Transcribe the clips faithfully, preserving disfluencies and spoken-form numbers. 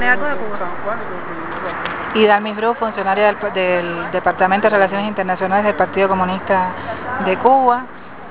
Algo de Cuba. Y Dalmis Bru, funcionaria del, del Departamento de Relaciones Internacionales del Partido Comunista de Cuba,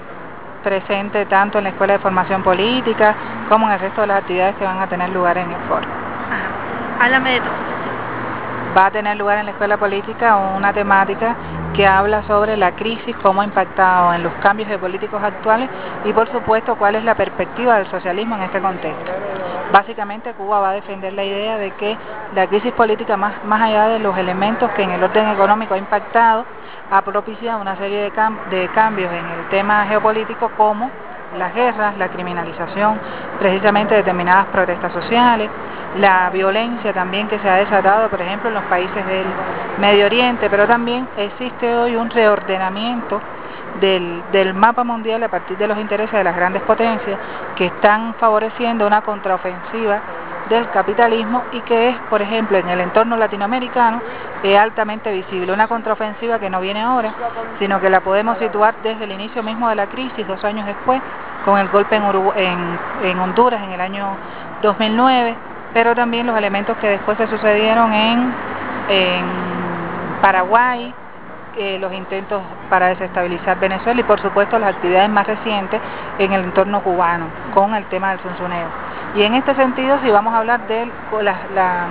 presente tanto en la Escuela de Formación Política como en el resto de las actividades que van a tener lugar en el foro. Ajá. Háblame de tu exposición. Va a tener lugar en la Escuela Política una temática que habla sobre la crisis, cómo ha impactado en los cambios geopolíticos actuales y por supuesto cuál es la perspectiva del socialismo en este contexto. Básicamente Cuba va a defender la idea de que la crisis política, más, más allá de los elementos que en el orden económico ha impactado, ha propiciado una serie de, cam de cambios en el tema geopolítico, como las guerras, la criminalización precisamente de determinadas protestas sociales, la violencia también que se ha desatado, por ejemplo, en los países del Medio Oriente, pero también existe hoy un reordenamiento del, del mapa mundial a partir de los intereses de las grandes potencias que están favoreciendo una contraofensiva del capitalismo y que es, por ejemplo, en el entorno latinoamericano, es altamente visible. Una contraofensiva que no viene ahora, sino que la podemos situar desde el inicio mismo de la crisis, dos años después, con el golpe en, Urugu en, en Honduras en el año dos mil nueve, pero también los elementos que después se sucedieron en, en Paraguay, eh, los intentos para desestabilizar Venezuela y por supuesto las actividades más recientes en el entorno cubano con el tema del Zunzuneo. Y en este sentido, si vamos a hablar de la, la,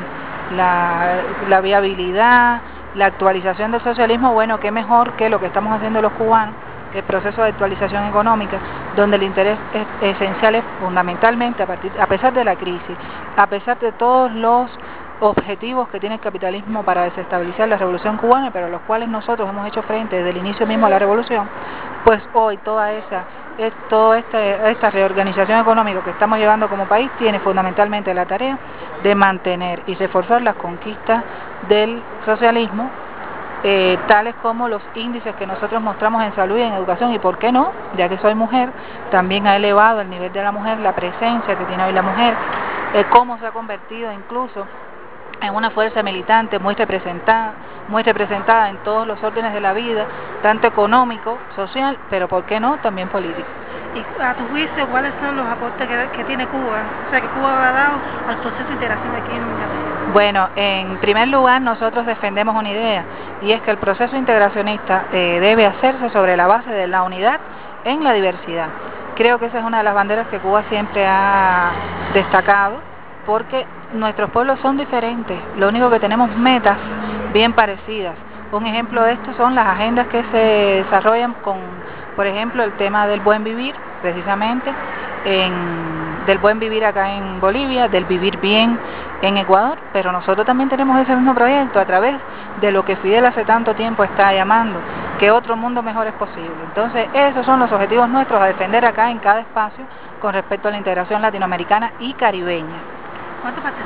la, la viabilidad, la actualización del socialismo, bueno, qué mejor que lo que estamos haciendo los cubanos, el proceso de actualización económica, donde el interés es, esencial es fundamentalmente, a, partir, a pesar de la crisis, a pesar de todos los objetivos que tiene el capitalismo para desestabilizar la revolución cubana, pero a los cuales nosotros hemos hecho frente desde el inicio mismo de la revolución, pues hoy toda esa, toda esta, esta reorganización económica que estamos llevando como país tiene fundamentalmente la tarea de mantener y reforzar las conquistas del socialismo, Eh, tales como los índices que nosotros mostramos en salud y en educación, y por qué no, ya que soy mujer, también ha elevado el nivel de la mujer, la presencia que tiene hoy la mujer, eh, cómo se ha convertido incluso en una fuerza militante muy representada, muy representada en todos los órdenes de la vida, tanto económico, social, pero por qué no, también político. Y a tu juicio, ¿cuáles son los aportes que, que tiene Cuba? O sea, que Cuba ha dado al proceso de integración aquí en América. Bueno, en primer lugar nosotros defendemos una idea, y es que el proceso integracionista eh, debe hacerse sobre la base de la unidad en la diversidad. Creo que esa es una de las banderas que Cuba siempre ha destacado, porque nuestros pueblos son diferentes, lo único que tenemos metas bien parecidas. Un ejemplo de esto son las agendas que se desarrollan con, por ejemplo, el tema del buen vivir, precisamente, en, del buen vivir acá en Bolivia, del vivir bien en Ecuador, pero nosotros también tenemos ese mismo proyecto a través de lo que Fidel hace tanto tiempo está llamando, que otro mundo mejor es posible. Entonces, esos son los objetivos nuestros a defender acá en cada espacio con respecto a la integración latinoamericana y caribeña. ¿Cuánto participan